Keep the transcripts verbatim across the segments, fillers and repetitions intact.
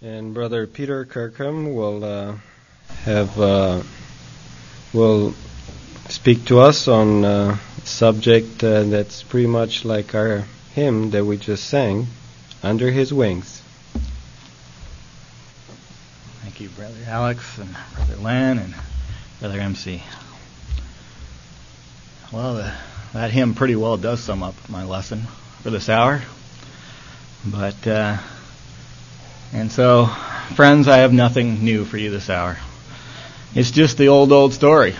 And Brother Peter Kirkham will uh, have uh, will speak to us on uh, a subject uh, that's pretty much like our hymn that we just sang, Under His Wings. Thank you, Brother Alex and Brother Len and Brother M C. Well, the, that hymn pretty well does sum up my lesson for this hour. But, uh, and so, friends, I have nothing new for you this hour. It's just the old, old story.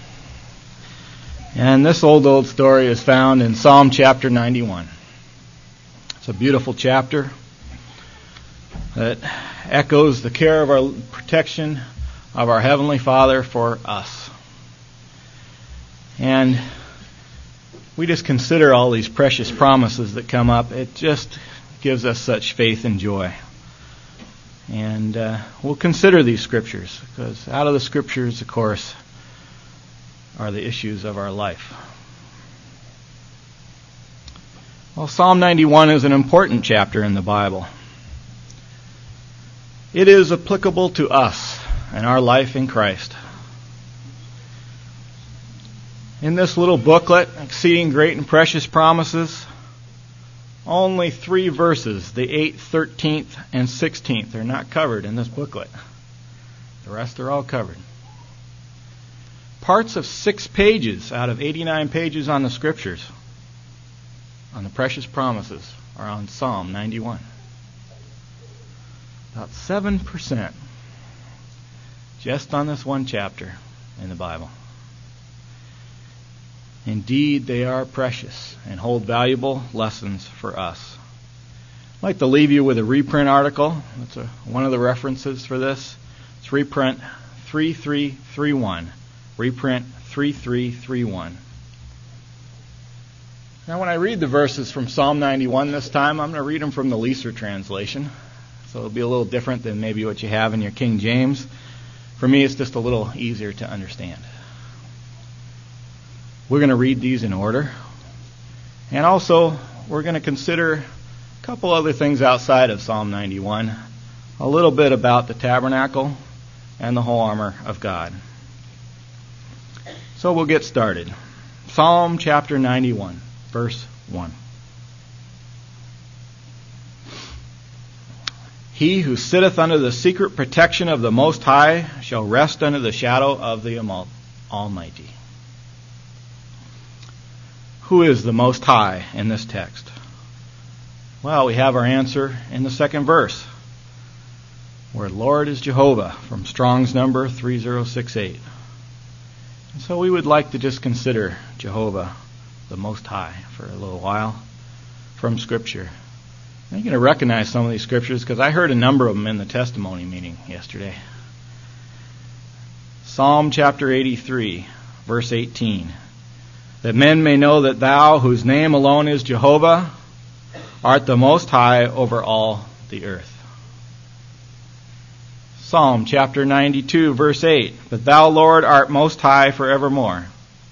And this old, old story is found in Psalm chapter ninety-one. It's a beautiful chapter that echoes the care of our protection of our Heavenly Father for us. And we just consider all these precious promises that come up. It just gives us such faith and joy. And uh, we'll consider these scriptures, because out of the scriptures, of course, are the issues of our life. Well, Psalm ninety-one is an important chapter in the Bible. It is applicable to us and our life in Christ. In this little booklet, Exceeding Great and Precious Promises, only three verses, the eighth, thirteenth, and sixteenth, are not covered in this booklet. The rest are all covered. Parts of six pages out of eighty-nine pages on the Scriptures, on the precious promises, are on Psalm ninety-one. About seven percent just on this one chapter in the Bible. Indeed, they are precious and hold valuable lessons for us. I'd like to leave you with a reprint article. That's a, one of the references for this. It's reprint three three three one. Reprint three three three one. Now, when I read the verses from Psalm ninety-one this time, I'm going to read them from the Leeser translation. So it'll be a little different than maybe what you have in your King James. For me, it's just a little easier to understand. We're going to read these in order. And also, we're going to consider a couple other things outside of Psalm ninety-one. A little bit about the tabernacle and the whole armor of God. So we'll get started. Psalm chapter ninety-one, verse one. He who sitteth under the secret protection of the Most High shall rest under the shadow of the Almighty. Who is the Most High in this text? Well, we have our answer in the second verse, where Lord is Jehovah, from Strong's number three zero six eight. And so we would like to just consider Jehovah, the Most High, for a little while from Scripture. And you're going to recognize some of these scriptures because I heard a number of them in the testimony meeting yesterday. Psalm chapter eighty-three, verse eighteen. That men may know that thou, whose name alone is Jehovah, art the Most High over all the earth. Psalm chapter ninety-two, verse eight. But thou, Lord, art Most High forevermore.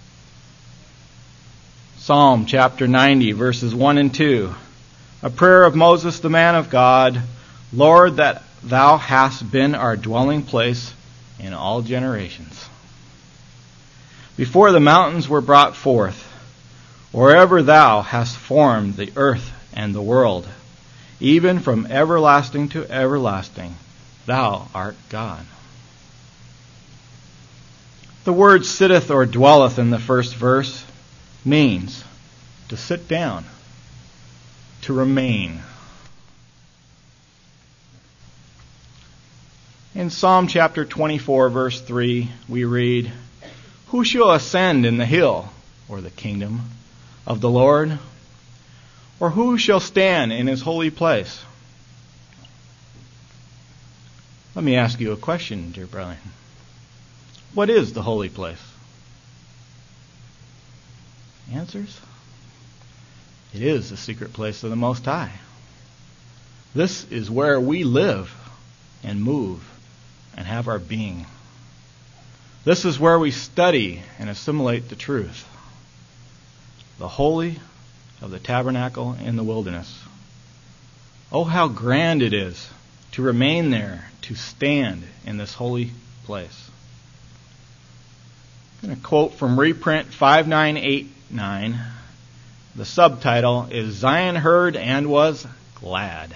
Psalm chapter ninety, verses one and two. A prayer of Moses, the man of God. Lord, that thou hast been our dwelling place in all generations. Before the mountains were brought forth, wherever thou hast formed the earth and the world, even from everlasting to everlasting, thou art God. The word sitteth or dwelleth in the first verse means to sit down, to remain. In Psalm chapter twenty-four, verse three, we read, Who shall ascend in the hill, or the kingdom, of the Lord? Or who shall stand in his holy place? Let me ask you a question, dear brother. What is the holy place? Answers? It is the secret place of the Most High. This is where we live and move and have our being. This is where we study and assimilate the truth. The holy of the tabernacle in the wilderness. Oh, how grand it is to remain there, to stand in this holy place. I'm going to quote from reprint five nine eight nine. The subtitle is Zion Heard and Was Glad.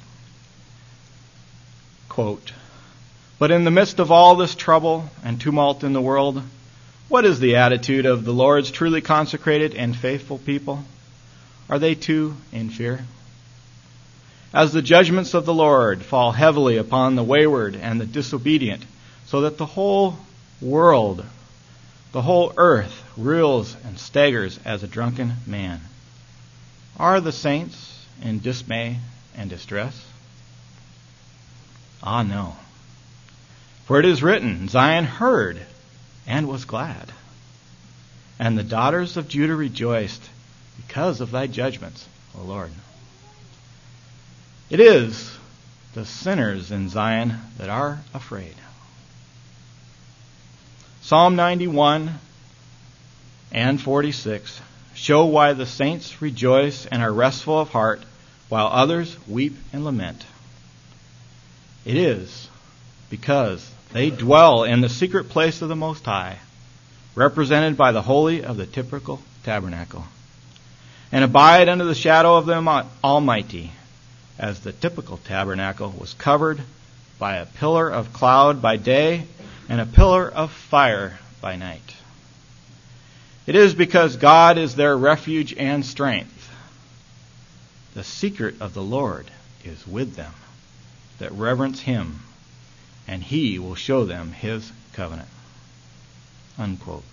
Quote, "But in the midst of all this trouble and tumult in the world, what is the attitude of the Lord's truly consecrated and faithful people? Are they too in fear? As the judgments of the Lord fall heavily upon the wayward and the disobedient, so that the whole world, the whole earth, reels and staggers as a drunken man. Are the saints in dismay and distress? Ah, no. For it is written, Zion heard and was glad, and the daughters of Judah rejoiced because of thy judgments, O Lord. It is the sinners in Zion that are afraid." Psalm ninety-one and forty-six show why the saints rejoice and are restful of heart, while others weep and lament. It is because they dwell in the secret place of the Most High, represented by the Holy of the typical tabernacle, and abide under the shadow of the Almighty, as the typical tabernacle was covered by a pillar of cloud by day and a pillar of fire by night. It is because God is their refuge and strength. The secret of the Lord is with them that reverence Him, and He will show them His covenant. Unquote.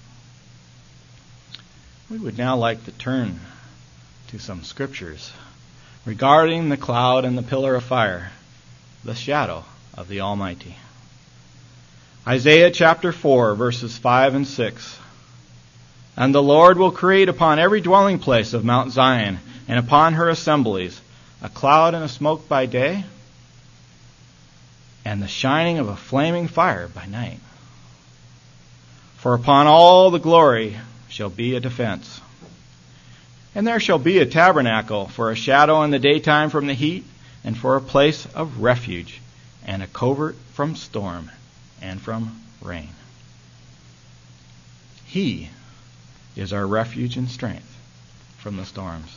We would now like to turn to some scriptures regarding the cloud and the pillar of fire, the shadow of the Almighty. Isaiah chapter four, verses five and six. "And the Lord will create upon every dwelling place of Mount Zion, and upon her assemblies, a cloud and a smoke by day, and the shining of a flaming fire by night. For upon all the glory shall be a defense. And there shall be a tabernacle for a shadow in the daytime from the heat, and for a place of refuge, and a covert from storm and from rain." He is our refuge and strength from the storms.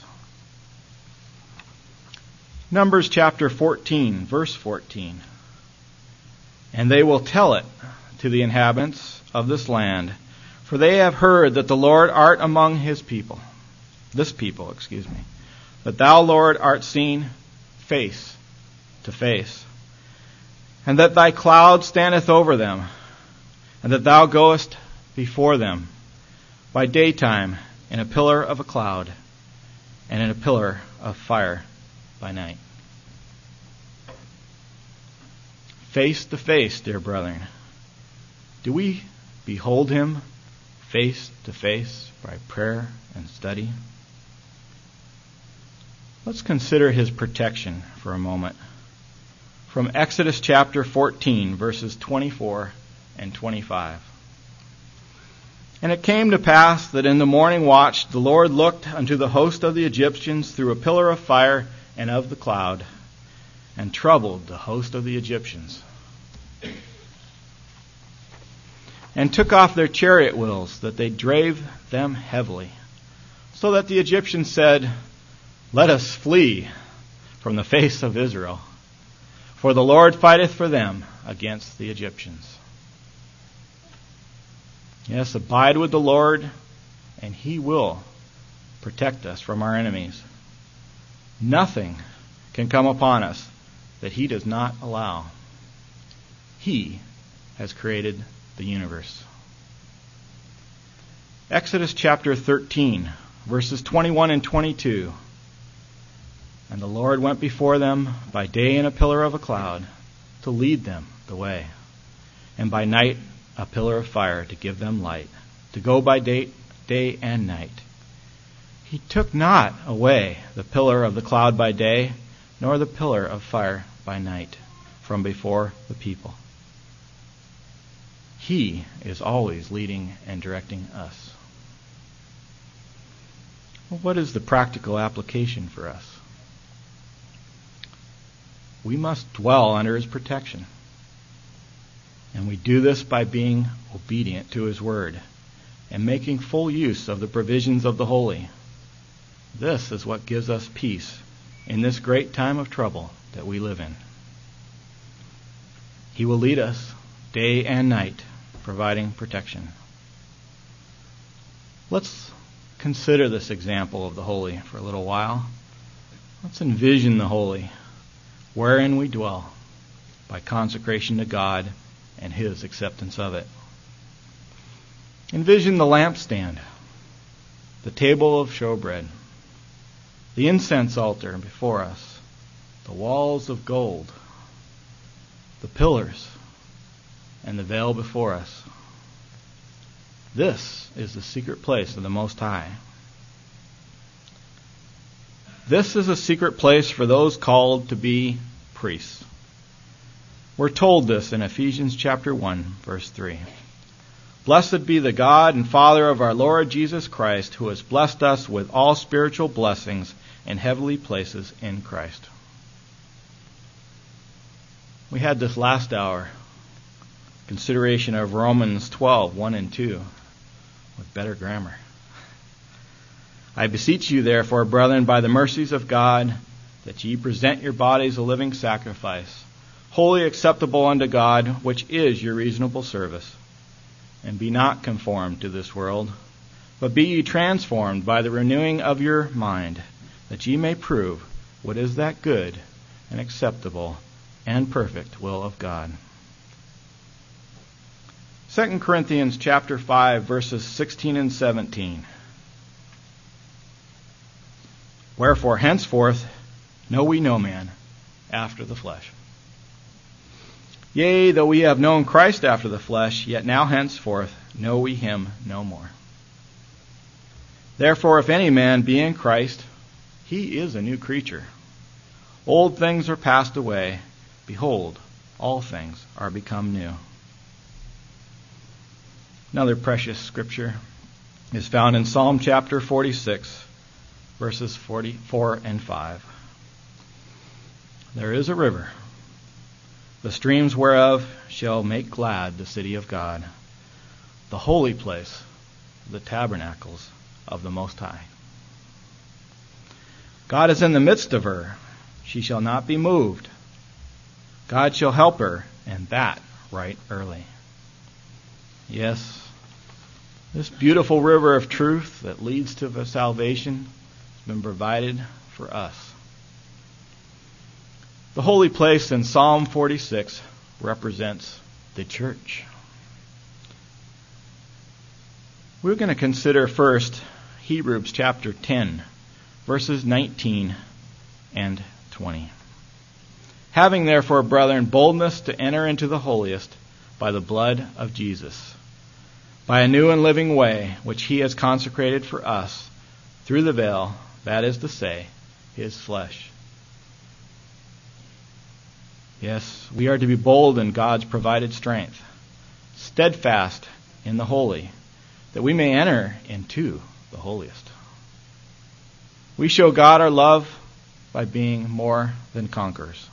Numbers chapter fourteen, verse fourteen. "And they will tell it to the inhabitants of this land, for they have heard that the Lord art among His people." This people, excuse me. "But thou, Lord, art seen face to face, and that thy cloud standeth over them, and that thou goest before them by daytime in a pillar of a cloud, and in a pillar of fire by night." Face to face, dear brethren. Do we behold Him face to face by prayer and study? Let's consider His protection for a moment. From Exodus chapter fourteen, verses twenty-four and twenty-five. "And it came to pass that in the morning watch the Lord looked unto the host of the Egyptians through a pillar of fire and of the cloud, and troubled the host of the Egyptians, and took off their chariot wheels, that they drave them heavily, so that the Egyptians said, Let us flee from the face of Israel, for the Lord fighteth for them against the Egyptians." Yes, abide with the Lord, and He will protect us from our enemies. Nothing can come upon us that He does not allow. He has created the universe. Exodus chapter thirteen, verses twenty-one and twenty-two. "And the Lord went before them by day in a pillar of a cloud to lead them the way, and by night a pillar of fire to give them light, to go by day, day and night. He took not away the pillar of the cloud by day, nor the pillar of fire by night from before the people." He is always leading and directing us. Well, what is the practical application for us? we must dwell under his protection. And we do this by being obedient to his word and making full use of the provisions of the holy. This is what gives us peace in this great time of trouble that we live in. He will lead us day and night, providing protection. Let's consider this example of the holy for a little while. Let's envision the holy, wherein we dwell, by consecration to God and his acceptance of it. Envision the lampstand, the table of showbread, the incense altar before us, the walls of gold, the pillars, and the veil before us. This is the secret place of the Most High. This is a secret place for those called to be priests. We're told this in Ephesians chapter one, verse three. Blessed be the God and Father of our Lord Jesus Christ, who has blessed us with all spiritual blessings in heavenly places in Christ. We had this last hour, consideration of Romans twelve, one and two, with better grammar. I beseech you, therefore, brethren, by the mercies of God, that ye present your bodies a living sacrifice, wholly acceptable unto God, which is your reasonable service. And be not conformed to this world, but be ye transformed by the renewing of your mind, that ye may prove what is that good and acceptable and perfect will of God. Second Corinthians chapter five, verses sixteen and seventeen. Wherefore henceforth know we no man after the flesh. Yea, though we have known Christ after the flesh, yet now henceforth know we him no more. Therefore, if any man be in Christ, he is a new creature. Old things are passed away. Behold, all things are become new. Another precious scripture is found in Psalm chapter forty-six, verses forty-four and five. There is a river, the streams whereof shall make glad the city of God, the holy place, the tabernacles of the Most High. God is in the midst of her. She shall not be moved. God shall help her, and that right early. Yes, this beautiful river of truth that leads to the salvation has been provided for us. The holy place in Psalm forty-six represents the church. We're going to consider first Hebrews chapter ten, verses nineteen and twenty. Having therefore, brethren, boldness to enter into the holiest by the blood of Jesus, by a new and living way, which he has consecrated for us through the veil, that is to say, his flesh. Yes, we are to be bold in God's provided strength, steadfast in the holy, that we may enter into the holiest. We show God our love by being more than conquerors.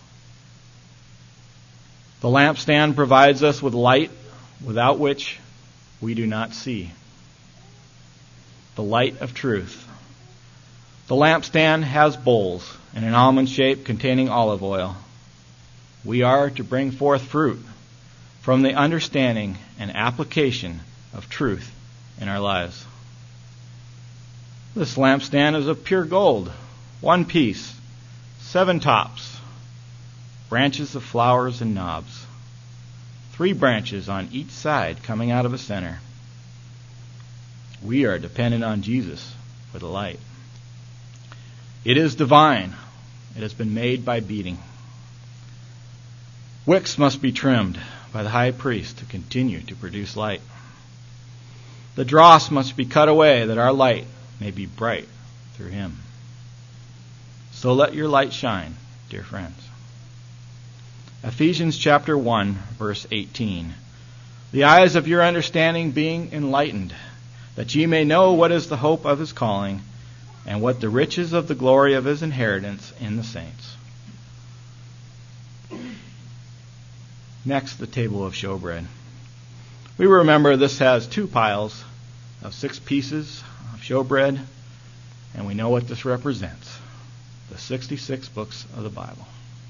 The lampstand provides us with light without which we do not see. The light of truth. The lampstand has bowls in an almond shape containing olive oil. We are to bring forth fruit from the understanding and application of truth in our lives. This lampstand is of pure gold, one piece, seven tops, branches of flowers and knobs, three branches on each side coming out of a center. We are dependent on Jesus for the light. It is divine. It has been made by beating. Wicks must be trimmed by the high priest to continue to produce light. The dross must be cut away that our light may be bright through him. So let your light shine, dear friends. Ephesians chapter one, verse eighteen. The eyes of your understanding being enlightened, that ye may know what is the hope of his calling, and what the riches of the glory of his inheritance in the saints. Next, the table of showbread. We remember this has two piles of six pieces of showbread, and we know what this represents, the sixty-six books of the Bible.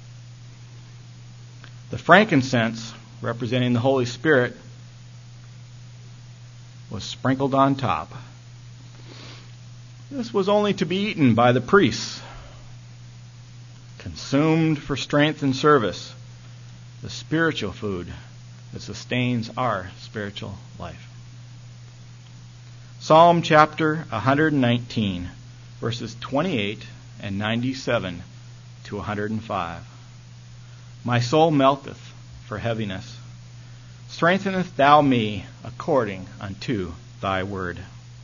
The frankincense, representing the Holy Spirit, was sprinkled on top. This was only to be eaten by the priests, consumed for strength and service, the spiritual food that sustains our spiritual life. Psalm chapter one nineteen, verses twenty-eight and ninety-seven to one hundred five. My soul melteth for heaviness. Strengtheneth thou me according unto thy word.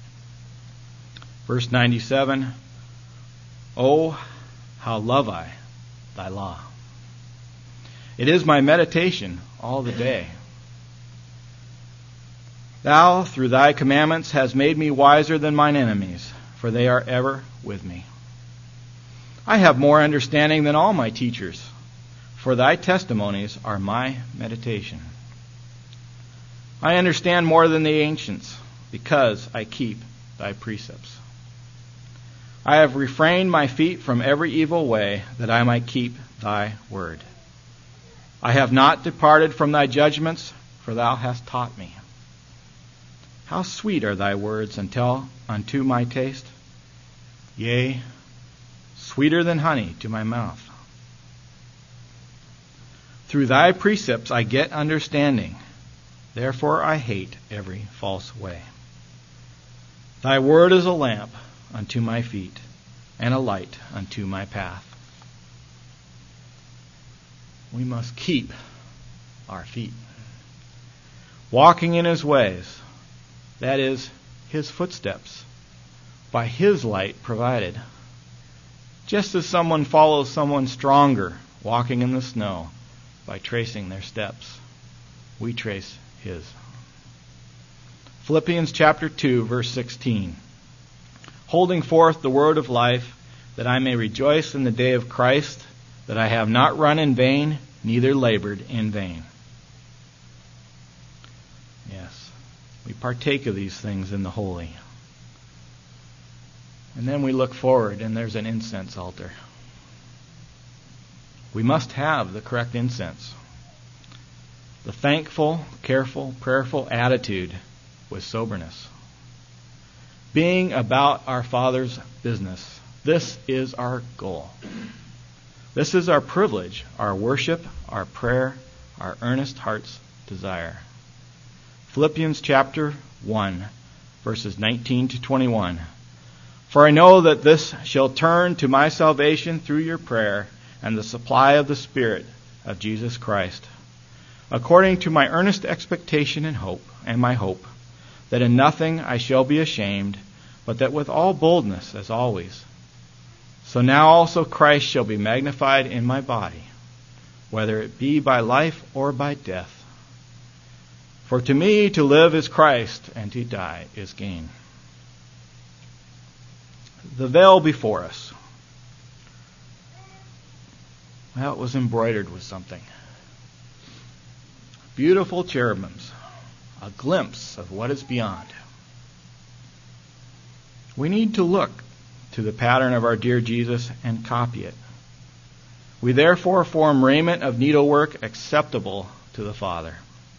Verse ninety-seven. Oh, how love I thy law. It is my meditation all the day. Thou, through thy commandments, hast made me wiser than mine enemies, for they are ever with me. I have more understanding than all my teachers, for thy testimonies are my meditation. I understand more than the ancients, because I keep thy precepts. I have refrained my feet from every evil way, that I might keep thy word. I have not departed from thy judgments, for thou hast taught me. How sweet are thy words until unto my taste, yea, sweeter than honey to my mouth. Through thy precepts I get understanding, therefore I hate every false way. Thy word is a lamp unto my feet, and a light unto my path. We must keep our feet. Walking in his ways, that is, his footsteps, by his light provided. Just as someone follows someone stronger walking in the snow by tracing their steps, we trace his. Philippians chapter two, verse sixteen. Holding forth the word of life, that I may rejoice in the day of Christ, that I have not run in vain, neither labored in vain. Yes, we partake of these things in the holy. And then we look forward, and there's an incense altar. We must have the correct incense. The thankful, careful, prayerful attitude with soberness. Being about our Father's business. This is our goal. This is our privilege, our worship, our prayer, our earnest heart's desire. Philippians chapter one, verses nineteen to twenty-one. For I know that this shall turn to my salvation through your prayer and the supply of the Spirit of Jesus Christ, according to my earnest expectation and hope, and my hope, that in nothing I shall be ashamed, but that with all boldness, as always. So now also Christ shall be magnified in my body, whether it be by life or by death. For to me to live is Christ, and to die is gain. The veil before us. Well, it was embroidered with something. Beautiful cherubims, a glimpse of what is beyond. We need to look to the pattern of our dear Jesus and copy it. We therefore form raiment of needlework acceptable to the Father.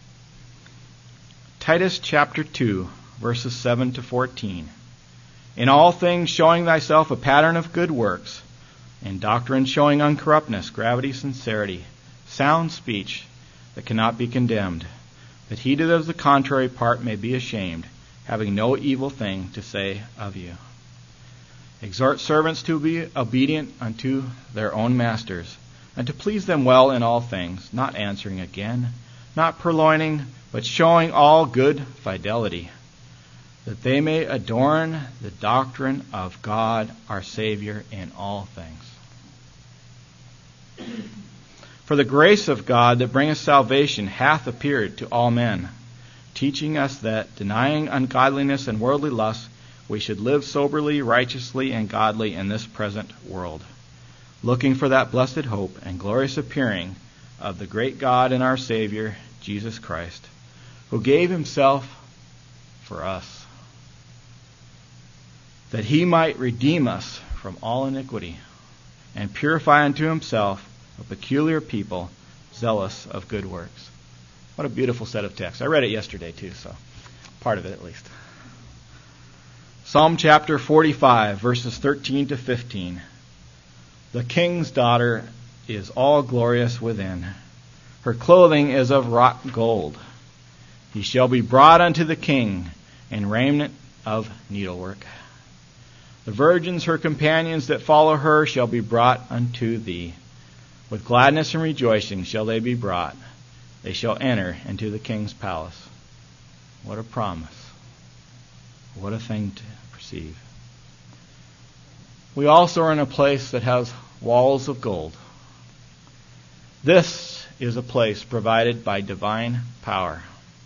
Titus chapter two, verses seven to fourteen. In all things showing thyself a pattern of good works, in doctrine showing uncorruptness, gravity, sincerity, sound speech that cannot be condemned, that he that of the contrary part may be ashamed, having no evil thing to say of you. Exhort servants to be obedient unto their own masters, and to please them well in all things, not answering again, not purloining, but showing all good fidelity, that they may adorn the doctrine of God our Savior in all things. For the grace of God that bringeth salvation hath appeared to all men, teaching us that, denying ungodliness and worldly lusts, we should live soberly, righteously, and godly in this present world, looking for that blessed hope and glorious appearing of the great God and our Savior, Jesus Christ, who gave himself for us, that he might redeem us from all iniquity, and purify unto himself a peculiar people, zealous of good works. What a beautiful set of texts. I read it yesterday too, so part of it at least. Psalm chapter forty-five, verses thirteen to fifteen. The king's daughter is all glorious within. Her clothing is of wrought gold. He shall be brought unto the king in raiment of needlework. The virgins, her companions that follow her, shall be brought unto thee. With gladness and rejoicing shall they be brought. They shall enter into the king's palace. What a promise. What a thing to perceive. We also are in a place that has walls of gold. This is a place provided by divine power.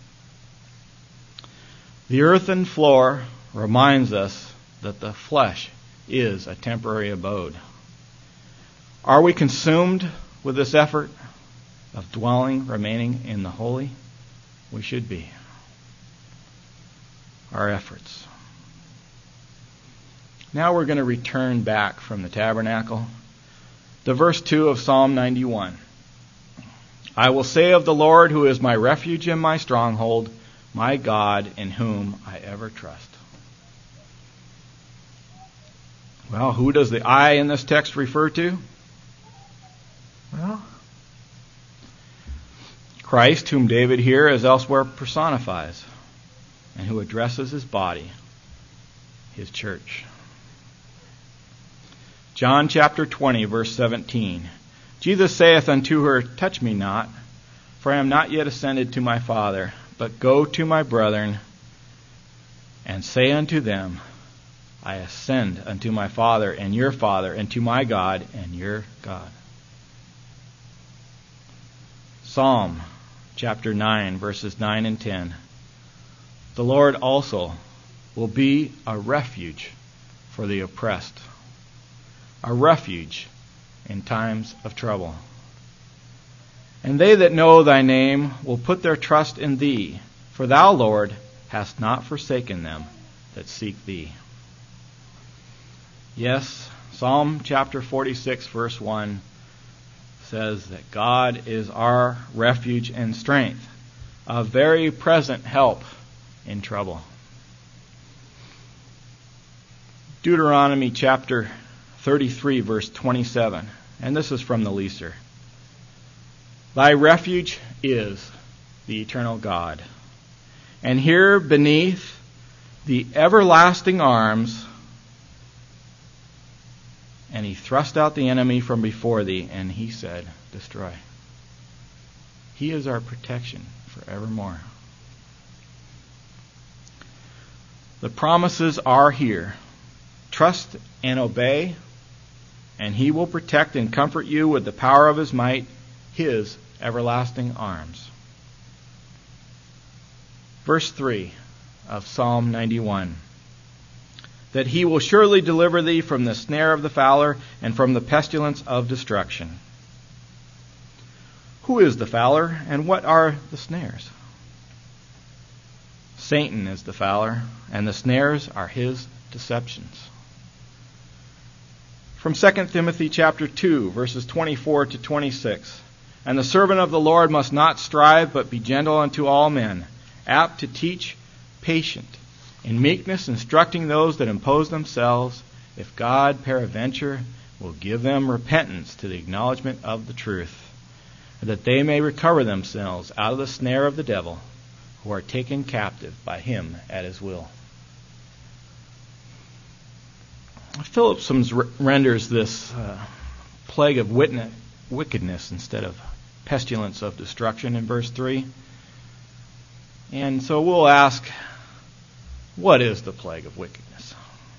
The earthen floor reminds us that the flesh is a temporary abode. Are we consumed with this effort of dwelling, remaining in the holy? We should be. Our efforts. Now we're going to return back from the tabernacle to verse two of Psalm ninety-one. I will say of the Lord, who is my refuge and my stronghold, my God in whom I ever trust. Well, who does the I in this text refer to? Well, Christ, whom David here as elsewhere personifies, and who addresses his body, his church. John chapter twenty, verse seventeen. Jesus saith unto her, Touch me not, for I am not yet ascended to my Father, but go to my brethren, and say unto them, I ascend unto my Father and your Father, and to my God and your God. Psalm chapter nine, verses nine and ten. The Lord also will be a refuge for the oppressed, a refuge in times of trouble. And they that know thy name will put their trust in thee, for thou, Lord, hast not forsaken them that seek thee. Yes, Psalm chapter forty-six, verse one says that God is our refuge and strength, a very present help in trouble. Deuteronomy chapter thirty-three, verse twenty-seven, and this is from the Leaser. Thy refuge is the eternal God, and here beneath the everlasting arms, and he thrust out the enemy from before thee, and he said, Destroy. He is our protection forevermore. The promises are here. Trust and obey, and he will protect and comfort you with the power of his might, his everlasting arms. Verse three of Psalm ninety-one. That he will surely deliver thee from the snare of the fowler and from the pestilence of destruction. Who is the fowler, and what are the snares? Satan is the fowler, and the snares are his deceptions. From Second Timothy chapter two, verses twenty-four to twenty-six. And the servant of the Lord must not strive, but be gentle unto all men, apt to teach, patient, in meekness instructing those that impose themselves, if God peradventure will give them repentance to the acknowledgement of the truth, that they may recover themselves out of the snare of the devil, who are taken captive by him at his will. Phillipsons renders this uh, plague of witness, wickedness instead of pestilence of destruction in verse three. And so we'll ask, what is the plague of wickedness?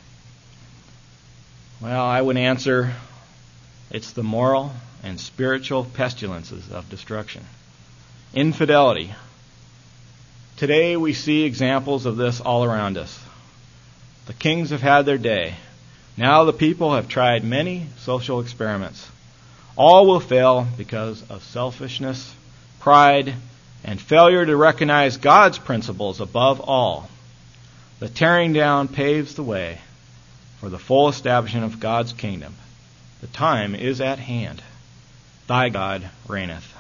Well, I would answer, it's the moral and spiritual pestilences of destruction. Infidelity. Today we see examples of this all around us. The kings have had their day. Now the people have tried many social experiments. All will fail because of selfishness, pride, and failure to recognize God's principles above all. The tearing down paves the way for the full establishment of God's kingdom. The time is at hand. Thy God reigneth.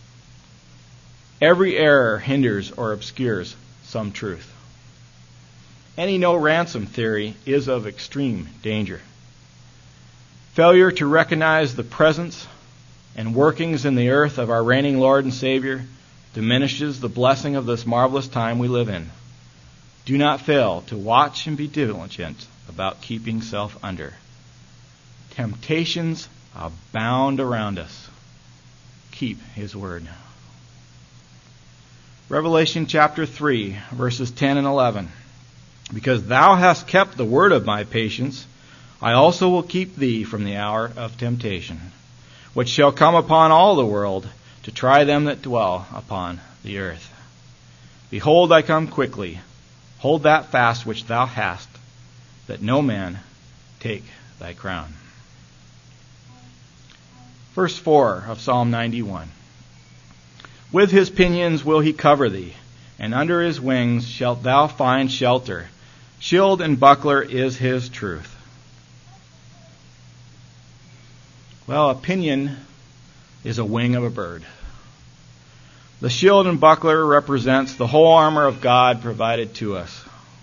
Every error hinders or obscures some truth. Any no ransom theory is of extreme danger. Failure to recognize the presence and workings in the earth of our reigning Lord and Savior diminishes the blessing of this marvelous time we live in. Do not fail to watch and be diligent about keeping self under. Temptations abound around us. Keep His word. Revelation chapter three, verses ten and eleven. Because thou hast kept the word of my patience, I also will keep thee from the hour of temptation, which shall come upon all the world to try them that dwell upon the earth. Behold, I come quickly. Hold that fast which thou hast, that no man take thy crown. Verse four of Psalm ninety-one. With his pinions will he cover thee, and under his wings shalt thou find shelter. Shield and buckler is his truth. Well, a pinion is a wing of a bird. The shield and buckler represents the whole armor of God provided to us.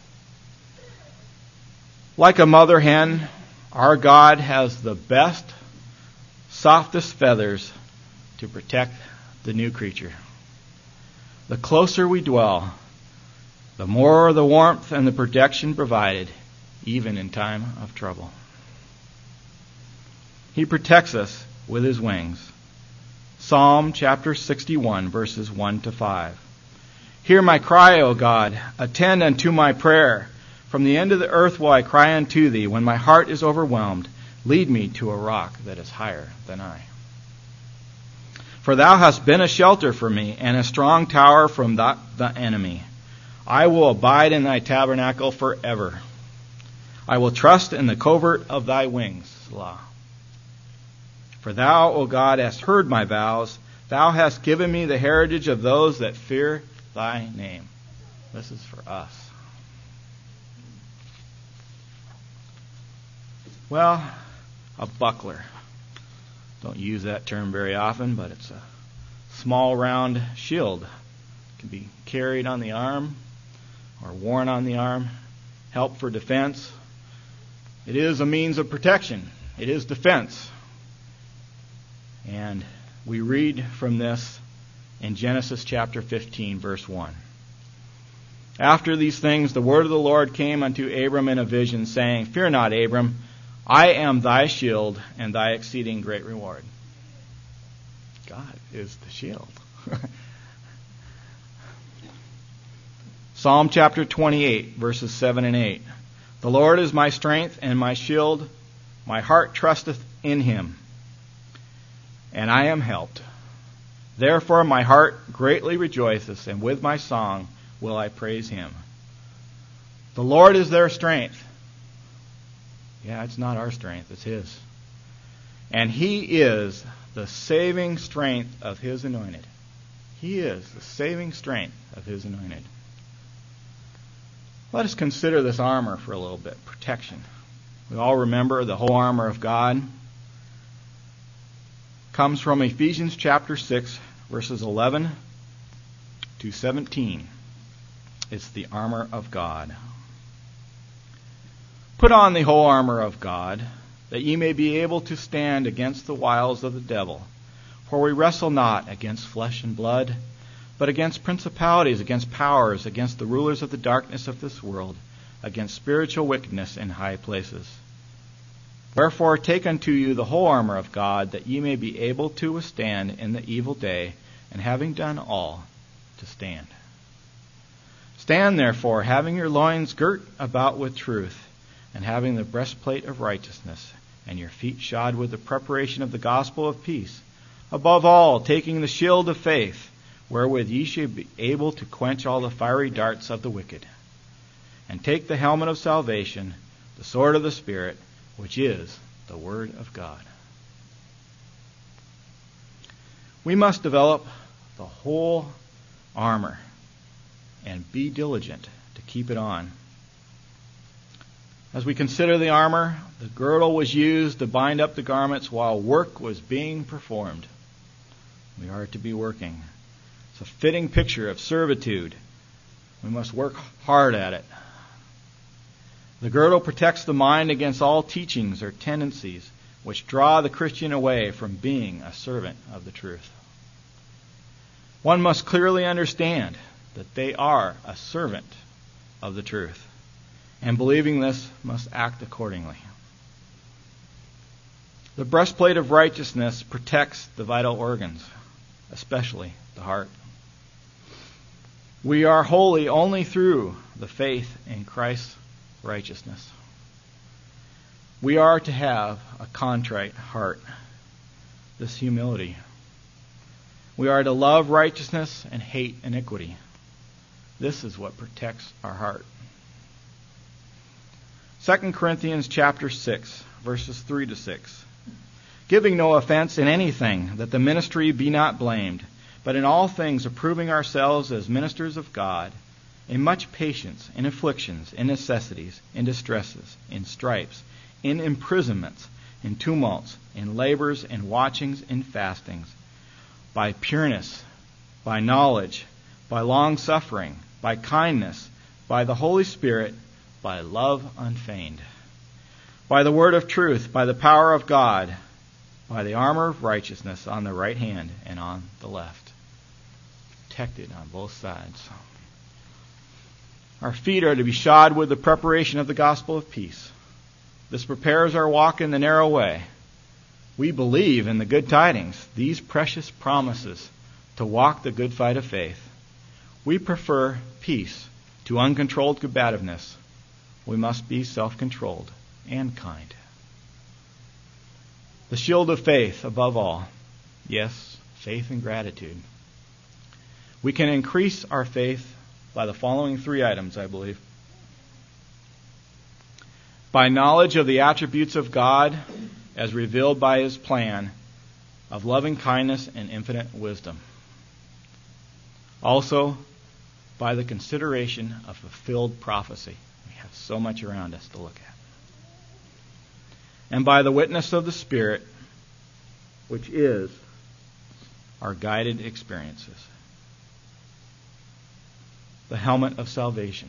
Like a mother hen, our God has the best, softest feathers to protect the new creature. The closer we dwell, the more the warmth and the protection provided, even in time of trouble. He protects us with his wings. Psalm chapter sixty-one, verses one to five. Hear my cry, O God. Attend unto my prayer. From the end of the earth will I cry unto thee. When my heart is overwhelmed, lead me to a rock that is higher than I. For thou hast been a shelter for me, and a strong tower from the, the enemy. I will abide in thy tabernacle forever. I will trust in the covert of thy wings. Selah. For thou, O God, hast heard my vows. Thou hast given me the heritage of those that fear thy name. This is for us. Well, a buckler. Don't use that term very often, but it's a small round shield. It can be carried on the arm or worn on the arm. Help for defense. It is a means of protection. It is defense. And we read from this in Genesis chapter fifteen, verse one. After these things, the word of the Lord came unto Abram in a vision, saying, Fear not, Abram, I am thy shield and thy exceeding great reward. God is the shield. Psalm chapter twenty-eight, verses seven and eight. The Lord is my strength and my shield. My heart trusteth in him, and I am helped. Therefore my heart greatly rejoiceth, and with my song will I praise him. The Lord is their strength. Yeah, it's not our strength, it's his. And he is the saving strength of his anointed. He is the saving strength of his anointed. Let us consider this armor for a little bit. Protection. We all remember the whole armor of God. Comes from Ephesians chapter six, verses eleven to seventeen. It's the armor of God. Put on the whole armor of God, that ye may be able to stand against the wiles of the devil. For we wrestle not against flesh and blood, but against principalities, against powers, against the rulers of the darkness of this world, against spiritual wickedness in high places. Wherefore take unto you the whole armor of God, that ye may be able to withstand in the evil day, and having done all, to stand. Stand therefore, having your loins girt about with truth, and having the breastplate of righteousness, and your feet shod with the preparation of the gospel of peace. Above all, taking the shield of faith, wherewith ye shall be able to quench all the fiery darts of the wicked. And take the helmet of salvation, the sword of the Spirit, which is the Word of God. We must develop the whole armor and be diligent to keep it on. As we consider the armor, the girdle was used to bind up the garments while work was being performed. We are to be working. It's a fitting picture of servitude. We must work hard at it. The girdle protects the mind against all teachings or tendencies which draw the Christian away from being a servant of the truth. One must clearly understand that they are a servant of the truth, and believing this must act accordingly. The breastplate of righteousness protects the vital organs, especially the heart. We are holy only through the faith in Christ's righteousness. We are to have a contrite heart, this humility. We are to love righteousness and hate iniquity. This is what protects our heart. Second Corinthians chapter six, verses three to six. Giving no offense in anything, that the ministry be not blamed, but in all things approving ourselves as ministers of God, in much patience, in afflictions, in necessities, in distresses, in stripes, in imprisonments, in tumults, in labors, in watchings, in fastings, by pureness, by knowledge, by long-suffering, by kindness, by the Holy Spirit, by love unfeigned, by the word of truth, by the power of God, by the armor of righteousness on the right hand and on the left. Protected on both sides. Our feet are to be shod with the preparation of the gospel of peace. This prepares our walk in the narrow way. We believe in the good tidings, these precious promises to walk the good fight of faith. We prefer peace to uncontrolled combativeness. We must be self-controlled and kind. The shield of faith above all. Yes, faith and gratitude. We can increase our faith by the following three items, I believe. By knowledge of the attributes of God as revealed by His plan of loving kindness and infinite wisdom. Also, by the consideration of fulfilled prophecy. We have so much around us to look at. And by the witness of the Spirit, which is our guided experiences. The helmet of salvation.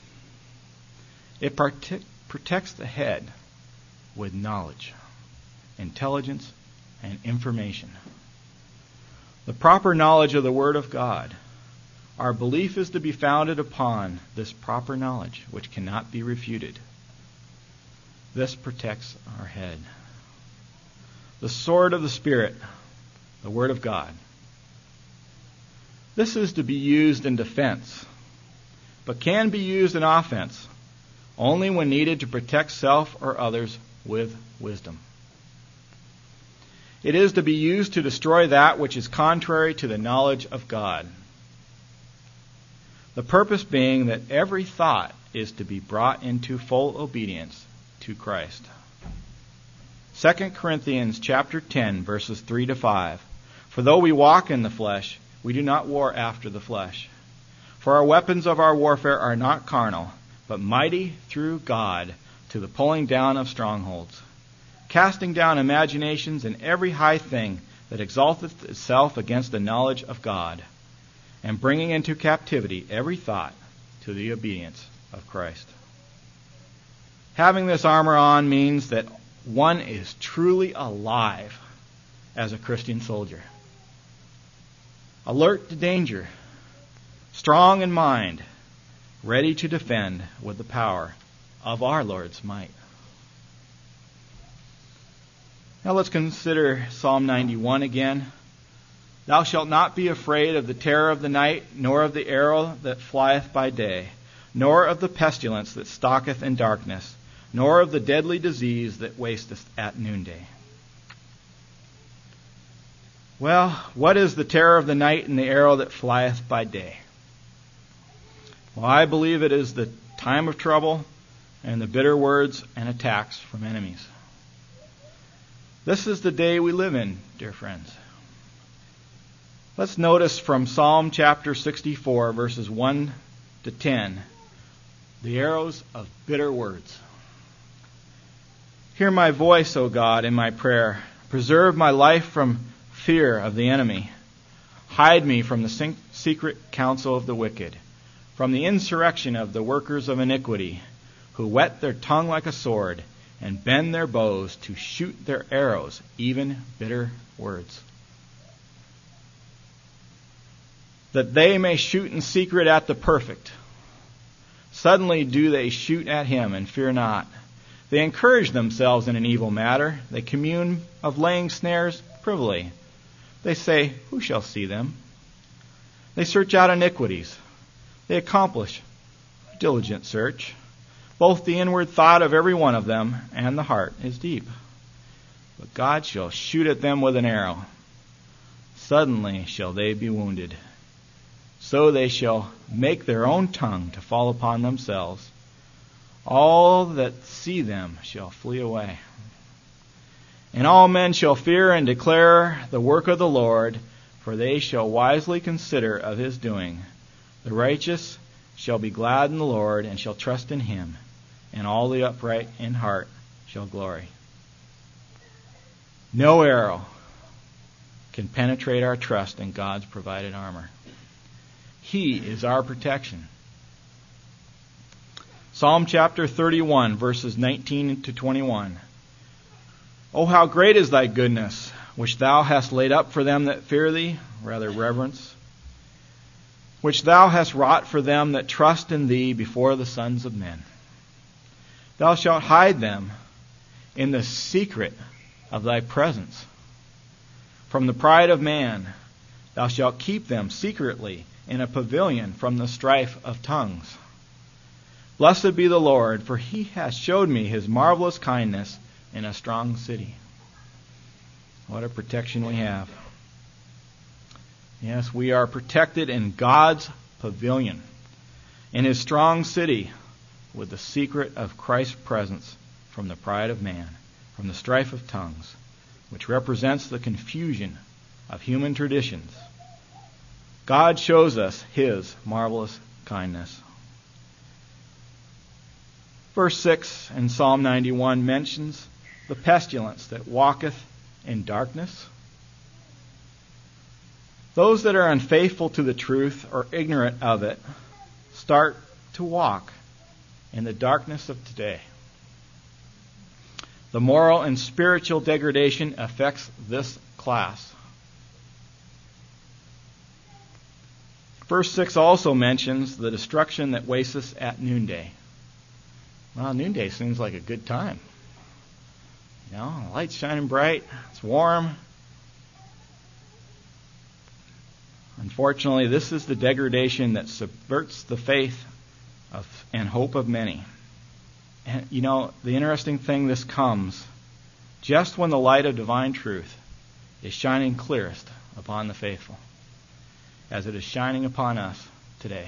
It part- protects the head with knowledge, intelligence, and information. The proper knowledge of the Word of God. Our belief is to be founded upon this proper knowledge, which cannot be refuted. This protects our head. The sword of the Spirit, the Word of God. This is to be used in defense, but can be used in offense only when needed to protect self or others with wisdom. It is to be used to destroy that which is contrary to the knowledge of God. The purpose being that every thought is to be brought into full obedience to Christ. Second Corinthians chapter ten, verses three to five. For though we walk in the flesh, we do not war after the flesh. For our weapons of our warfare are not carnal, but mighty through God to the pulling down of strongholds, casting down imaginations and every high thing that exalteth itself against the knowledge of God, and bringing into captivity every thought to the obedience of Christ. Having this armor on means that one is truly alive as a Christian soldier. Alert to danger, strong in mind, ready to defend with the power of our Lord's might. Now let's consider Psalm ninety-one again. Thou shalt not be afraid of the terror of the night, nor of the arrow that flieth by day, nor of the pestilence that stalketh in darkness, nor of the deadly disease that wasteth at noonday. Well, what is the terror of the night and the arrow that flieth by day? Well, I believe it is the time of trouble and the bitter words and attacks from enemies. This is the day we live in, dear friends. Let's notice from Psalm chapter sixty-four, verses one to ten, the arrows of bitter words. Hear my voice, O God, in my prayer. Preserve my life from fear of the enemy. Hide me from the secret counsel of the wicked, from the insurrection of the workers of iniquity, who whet their tongue like a sword and bend their bows to shoot their arrows, even bitter words. That they may shoot in secret at the perfect. Suddenly do they shoot at him and fear not. They encourage themselves in an evil matter. They commune of laying snares privily. They say, who shall see them? They search out iniquities. They accomplish diligent search. Both the inward thought of every one of them and the heart is deep. But God shall shoot at them with an arrow. Suddenly shall they be wounded. So they shall make their own tongue to fall upon themselves. All that see them shall flee away. And all men shall fear and declare the work of the Lord, for they shall wisely consider of his doing. The righteous shall be glad in the Lord and shall trust in him, and all the upright in heart shall glory. No arrow can penetrate our trust in God's provided armor. He is our protection. Psalm chapter thirty-one, verses nineteen to twenty-one. Oh, how great is thy goodness, which thou hast laid up for them that fear thee, rather reverence, which thou hast wrought for them that trust in thee before the sons of men. Thou shalt hide them in the secret of thy presence. From the pride of man, thou shalt keep them secretly in a pavilion from the strife of tongues. Blessed be the Lord, for he hath showed me his marvelous kindness in a strong city. What a protection we have. Yes, we are protected in God's pavilion, in his strong city, with the secret of Christ's presence from the pride of man, from the strife of tongues, which represents the confusion of human traditions. God shows us his marvelous kindness. Verse six in Psalm ninety-one mentions the pestilence that walketh in darkness. Those that are unfaithful to the truth or ignorant of it start to walk in the darkness of today. The moral and spiritual degradation affects this class. Verse six also mentions the destruction that waits us at noonday. Well, noonday seems like a good time. You know, the light's shining bright, it's warm. Unfortunately, this is the degradation that subverts the faith of, and hope of many. And, you know, the interesting thing, this comes just when the light of divine truth is shining clearest upon the faithful, as it is shining upon us today.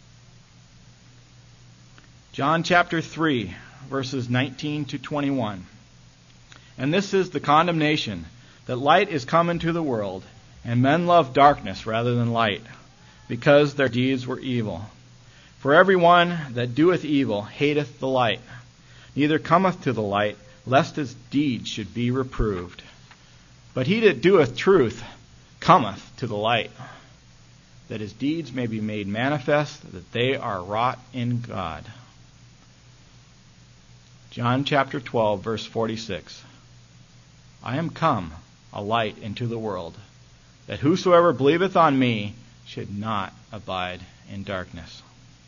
John chapter three, verses nineteen to twenty-one. And this is the condemnation, that light is come into the world, and men love darkness rather than light, because their deeds were evil. For every one that doeth evil hateth the light, neither cometh to the light, lest his deeds should be reproved. But he that doeth truth cometh to the light, that his deeds may be made manifest, that they are wrought in God. John chapter twelve, verse forty-six. I am come a light into the world, that whosoever believeth on me should not abide in darkness.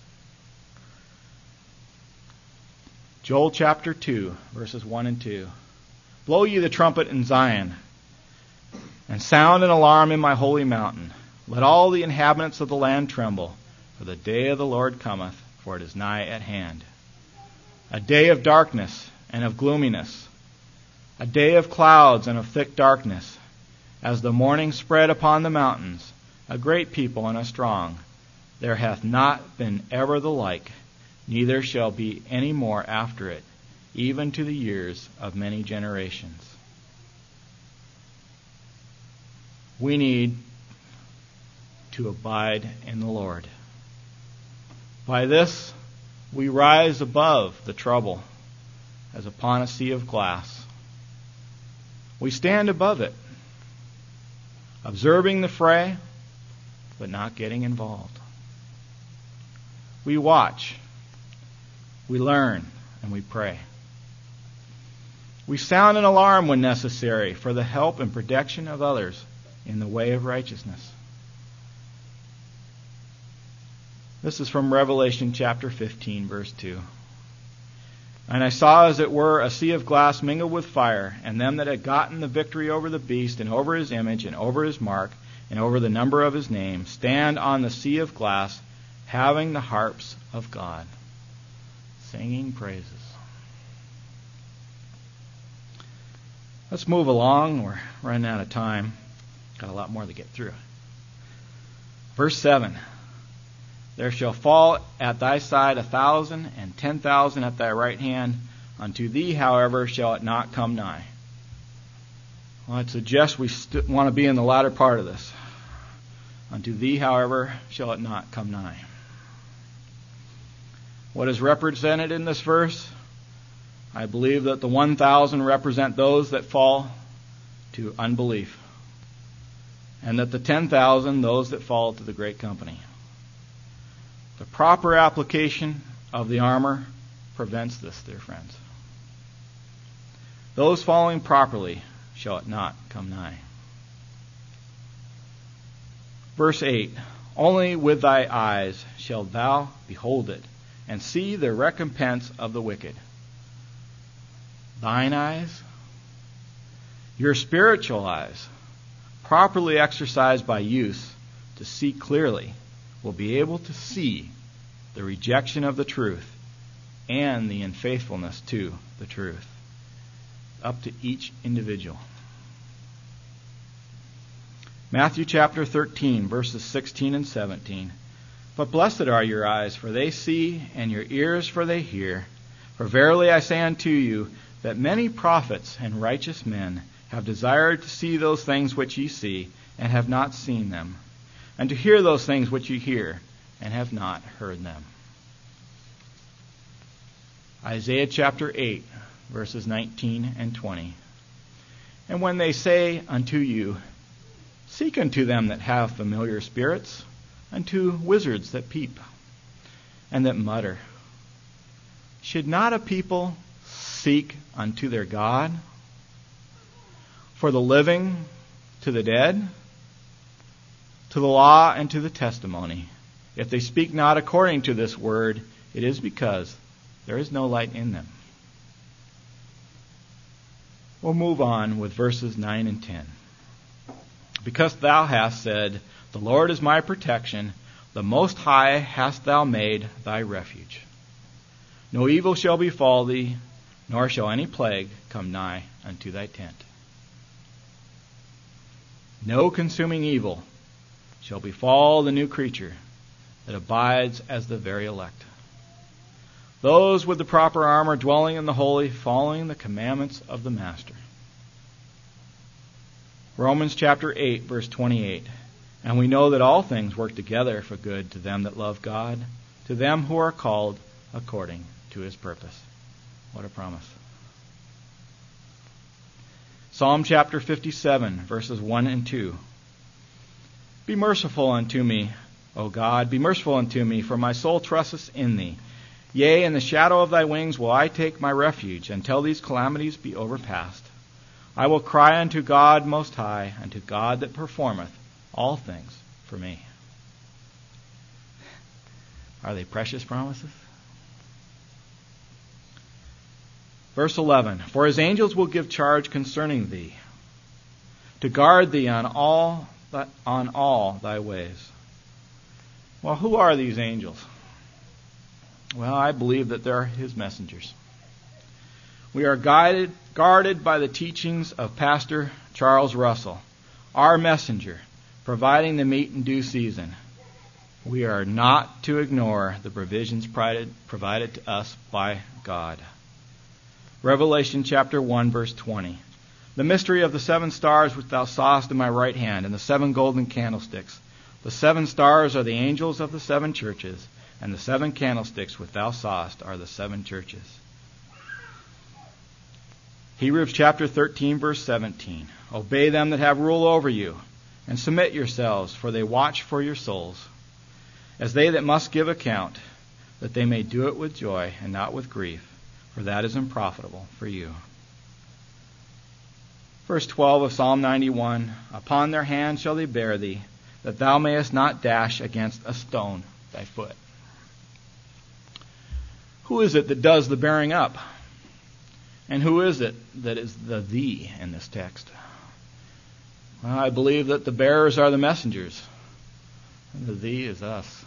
Joel chapter two, verses one and two. Blow ye the trumpet in Zion, and sound an alarm in my holy mountain. Let all the inhabitants of the land tremble, for the day of the Lord cometh, for it is nigh at hand. A day of darkness and of gloominess, a day of clouds and of thick darkness, as the morning spread upon the mountains, a great people and a strong. There hath not been ever the like, neither shall be any more after it, even to the years of many generations. We need to abide in the Lord. By this we rise above the trouble as upon a sea of glass. We stand above it, observing the fray, but not getting involved. We watch, we learn, and we pray. We sound an alarm when necessary for the help and protection of others in the way of righteousness. This is from Revelation chapter fifteen, verse two. And I saw, as it were, a sea of glass mingled with fire, and them that had gotten the victory over the beast, and over his image, and over his mark, and over the number of his name, stand on the sea of glass, having the harps of God, singing praises. Let's move along. We're running out of time. Got a lot more to get through. Verse seven. There shall fall at thy side a thousand, and ten thousand at thy right hand. Unto thee, however, shall it not come nigh. Well, I'd suggest we st- want to be in the latter part of this. Unto thee, however, shall it not come nigh. What is represented in this verse? I believe that the one thousand represent those that fall to unbelief, and that the ten thousand, those that fall to the great company. The proper application of the armor prevents this, dear friends. Those following properly shall it not come nigh. Verse eight. Only with thy eyes shalt thou behold it, and see the recompense of the wicked. Thine eyes, your spiritual eyes, properly exercised by use to see clearly, will be able to see the rejection of the truth and the unfaithfulness to the truth. Up to each individual. Matthew chapter thirteen, verses sixteen and seventeen. But blessed are your eyes, for they see, and your ears, for they hear. For verily I say unto you, that many prophets and righteous men have desired to see those things which ye see, and have not seen them, and to hear those things which ye hear, and have not heard them. Isaiah chapter eight, verses nineteen and twenty. And when they say unto you, seek unto them that have familiar spirits, unto wizards that peep, and that mutter, should not a people seek unto their God? For the living to the dead, to the law and to the testimony. If they speak not according to this word, it is because there is no light in them. We'll move on with verses nine and ten. Because thou hast said, the Lord is my protection, the Most High hast thou made thy refuge. No evil shall befall thee, nor shall any plague come nigh unto thy tent. No consuming evil shall befall the new creature that abides as the very elect. Those with the proper armor dwelling in the holy, following the commandments of the Master. Romans chapter eight, verse twenty-eight. And we know that all things work together for good to them that love God, to them who are called according to his purpose. What a promise. Psalm chapter fifty-seven, verses one and two. Be merciful unto me, O God, be merciful unto me, for my soul trusteth in thee. Yea, in the shadow of thy wings will I take my refuge, until these calamities be overpast. I will cry unto God most high, unto God that performeth all things for me. Are they precious promises? Verse eleven. For his angels will give charge concerning thee, to guard thee on all th- on all thy ways. Well, who are these angels? Well, I believe that they're his messengers. We are guided, guarded by the teachings of Pastor Charles Russell, our messenger, providing the meat in due season. We are not to ignore the provisions provided to us by God. Revelation chapter one, verse twenty. The mystery of the seven stars which thou sawest in my right hand, and the seven golden candlesticks. The seven stars are the angels of the seven churches, and the seven candlesticks which thou sawest are the seven churches. Hebrews chapter thirteen, verse seventeen. Obey them that have rule over you, and submit yourselves, for they watch for your souls, as they that must give account, that they may do it with joy and not with grief, for that is unprofitable for you. Verse twelve of Psalm ninety-one, upon their hands shall they bear thee, that thou mayest not dash against a stone thy foot. Who is it that does the bearing up? And who is it that is the thee in this text? Well, I believe that the bearers are the messengers, and the thee is us.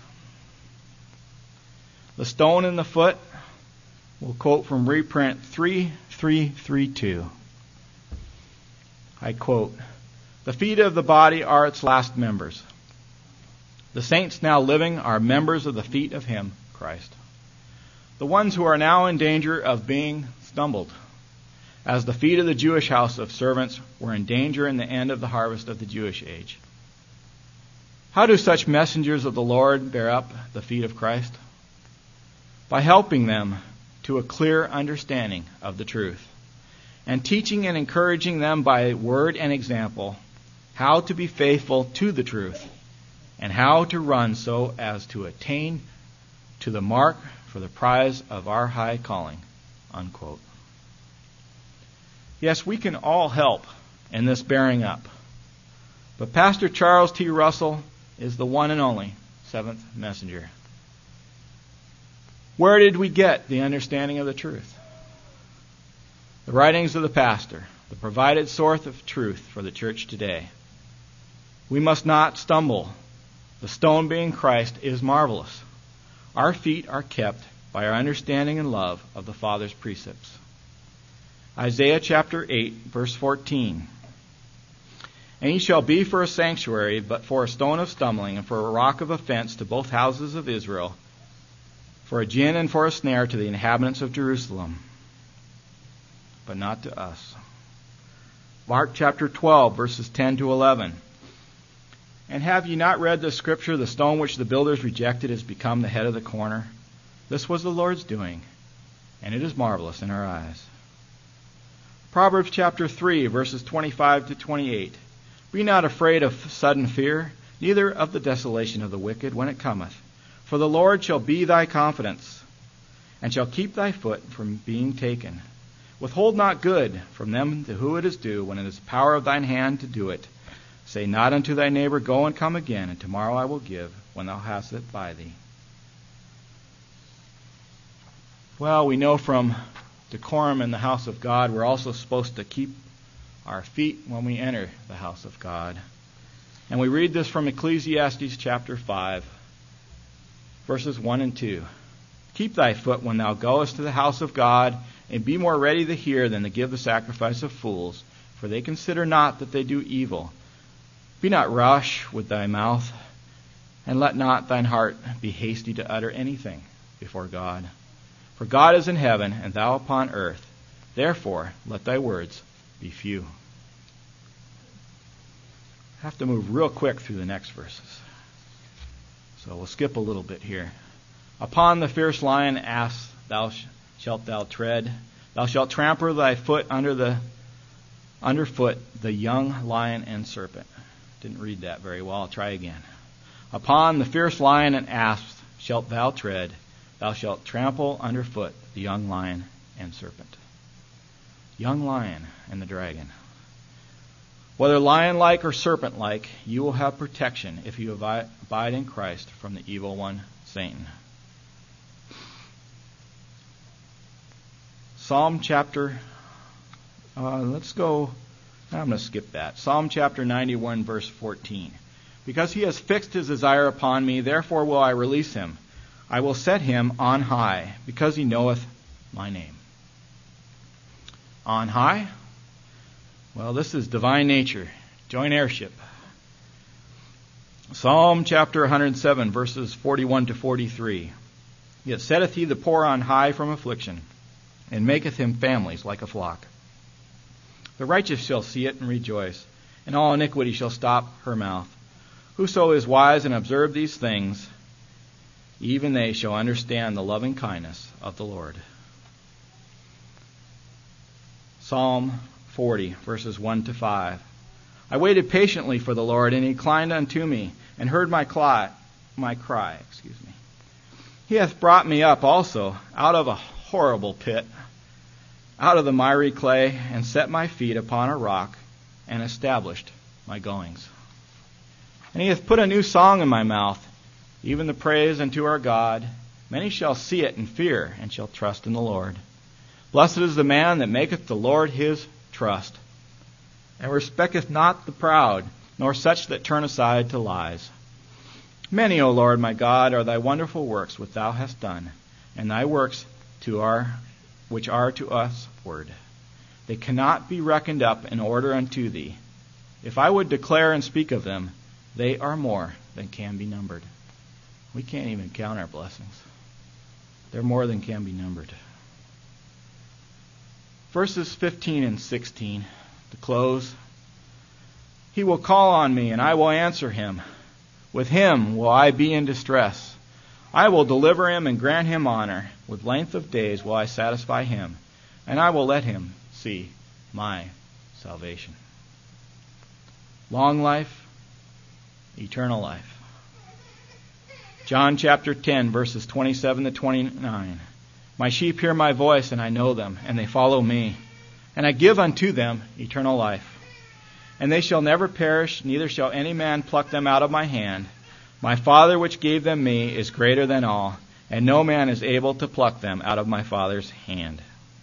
The stone in the foot, we'll quote from reprint three three three two. I quote, "The feet of the body are its last members. The saints now living are members of the feet of him, Christ. The ones who are now in danger of being stumbled, as the feet of the Jewish house of servants were in danger in the end of the harvest of the Jewish age. How do such messengers of the Lord bear up the feet of Christ? By helping them to a clear understanding of the truth, and teaching and encouraging them by word and example how to be faithful to the truth, and how to run so as to attain to the mark for the prize of our high calling." Unquote. Yes, we can all help in this bearing up. But Pastor Charles T. Russell is the one and only seventh messenger. Where did we get the understanding of the truth? The writings of the pastor, the provided source of truth for the church today. We must not stumble. The stone being Christ is marvelous. Our feet are kept by our understanding and love of the Father's precepts. Isaiah chapter eight, verse fourteen. "And he shall be for a sanctuary, but for a stone of stumbling, and for a rock of offense to both houses of Israel, for a gin and for a snare to the inhabitants of Jerusalem, but not to us." Mark chapter twelve, verses ten to eleven. "And have ye not read the scripture, the stone which the builders rejected has become the head of the corner? This was the Lord's doing, and it is marvelous in our eyes." Proverbs chapter three, verses twenty-five to twenty-eight. "Be not afraid of sudden fear, neither of the desolation of the wicked when it cometh. For the Lord shall be thy confidence, and shall keep thy foot from being taken. Withhold not good from them to who it is due, when it is the power of thine hand to do it. Say not unto thy neighbor, Go and come again, and tomorrow I will give, when thou hast it by thee." Well, we know from decorum in the house of God, we're also supposed to keep our feet when we enter the house of God. And we read this from Ecclesiastes chapter five, verses one and two. "Keep thy foot when thou goest to the house of God, and be more ready to hear than to give the sacrifice of fools, for they consider not that they do evil. Be not rash with thy mouth, and let not thine heart be hasty to utter anything before God. For God is in heaven, and thou upon earth. Therefore let thy words be few." I have to move real quick through the next verses, so we'll skip a little bit here. "Upon the fierce lion ass thou sh- shalt thou tread. Thou shalt trample thy foot under the underfoot the young lion and serpent." Didn't read that very well. I'll try again. "Upon the fierce lion and asp shalt thou tread. Thou shalt trample underfoot the young lion and serpent." Young lion and the dragon. Whether lion-like or serpent-like, you will have protection if you abide in Christ from the evil one, Satan. Psalm chapter, uh, let's go, I'm going to skip that. Psalm chapter ninety-one, verse fourteen. "Because he has fixed his desire upon me, therefore will I release him. I will set him on high, because he knoweth my name." On high? Well, this is divine nature, joint heirship. Psalm chapter one hundred seven, verses forty-one to forty-three. "Yet setteth he the poor on high from affliction, and maketh him families like a flock. The righteous shall see it and rejoice, and all iniquity shall stop her mouth. Whoso is wise and observe these things, even they shall understand the loving kindness of the Lord. Psalm forty, verses one to five. I waited patiently for the Lord, and he inclined unto me, and heard my cry, my cry, excuse me. He hath brought me up also out of a horrible pit, out of the miry clay, and set my feet upon a rock, and established my goings. And he hath put a new song in my mouth, even the praise unto our God. Many shall see it and fear, and shall trust in the Lord. Blessed is the man that maketh the Lord his trust, and respecteth not the proud, nor such that turn aside to lies. Many, O Lord my God, are thy wonderful works which thou hast done, and thy works to our which are to us word. They cannot be reckoned up in order unto thee. If I would declare and speak of them, they are more than can be numbered. We can't even count our blessings. They're more than can be numbered. Verses fifteen and sixteen, to close. He will call on me, and I will answer him. With him will I be in distress. I will deliver him and grant him honor. With length of days will I satisfy him, and I will let him see my salvation. Long life, eternal life. John chapter ten, verses twenty-seven to twenty-nine. My sheep hear my voice, and I know them, and they follow me. And I give unto them eternal life. And they shall never perish, neither shall any man pluck them out of my hand. My Father which gave them me is greater than all, and no man is able to pluck them out of my Father's hand.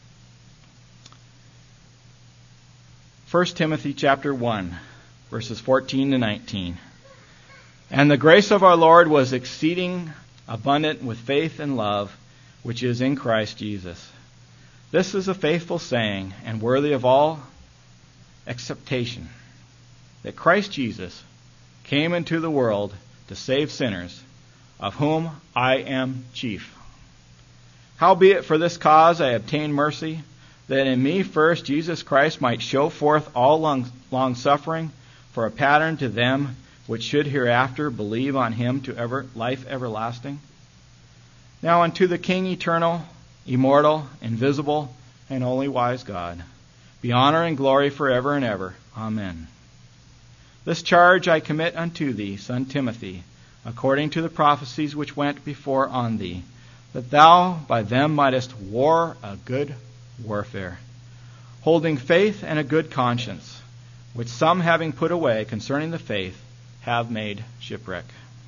First Timothy chapter one, verses fourteen to nineteen. And the grace of our Lord was exceeding abundant with faith and love, which is in Christ Jesus. This is a faithful saying, and worthy of all acceptation, that Christ Jesus came into the world to save sinners, of whom I am chief. Howbeit for this cause I obtained mercy, that in me first Jesus Christ might show forth all long, long suffering, for a pattern to them which should hereafter believe on him to ever life everlasting. Now unto the King eternal, immortal, invisible, and only wise God, be honor and glory forever and ever. Amen. This charge I commit unto thee, son Timothy, according to the prophecies which went before on thee, that thou by them mightest war a good warfare, holding faith and a good conscience, which some having put away concerning the faith have made shipwreck.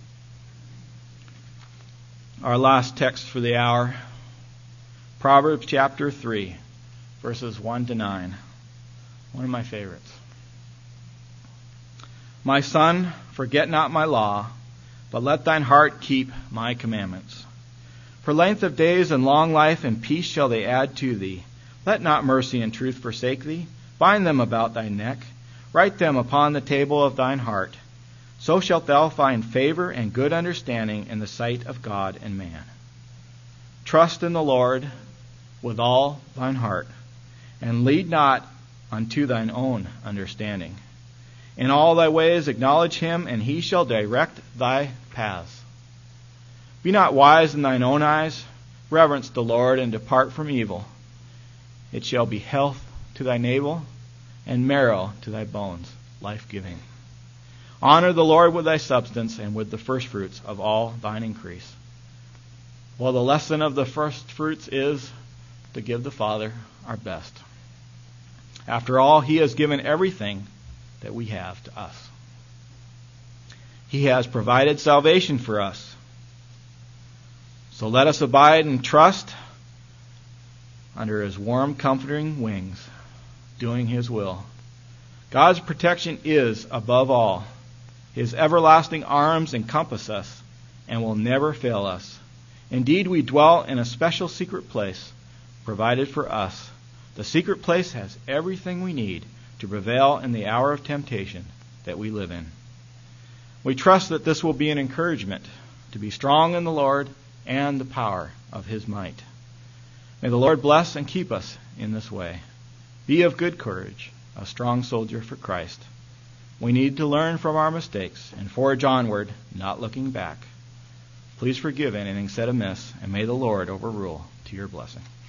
Our last text for the hour, Proverbs chapter three, verses one to nine. One of my favorites. My son, forget not my law, but let thine heart keep my commandments. For length of days and long life and peace shall they add to thee. Let not mercy and truth forsake thee. Bind them about thy neck. Write them upon the table of thine heart. So shalt thou find favor and good understanding in the sight of God and man. Trust in the Lord with all thine heart, and lead not unto thine own understanding. In all thy ways acknowledge him, and he shall direct thy paths. Be not wise in thine own eyes. Reverence the Lord, and depart from evil. It shall be health to thy navel, and marrow to thy bones, life-giving. Honor the Lord with thy substance, and with the firstfruits of all thine increase. Well, the lesson of the firstfruits is to give the Father our best. After all, he has given everything that we have to us. He has provided salvation for us. So let us abide and trust under his warm, comforting wings, doing his will. God's protection is above all. His everlasting arms encompass us and will never fail us. Indeed, we dwell in a special secret place provided for us. The secret place has everything we need to prevail in the hour of temptation that we live in. We trust that this will be an encouragement to be strong in the Lord and the power of his might. May the Lord bless and keep us in this way. Be of good courage, a strong soldier for Christ. We need to learn from our mistakes and forge onward, not looking back. Please forgive anything said amiss, and may the Lord overrule to your blessing.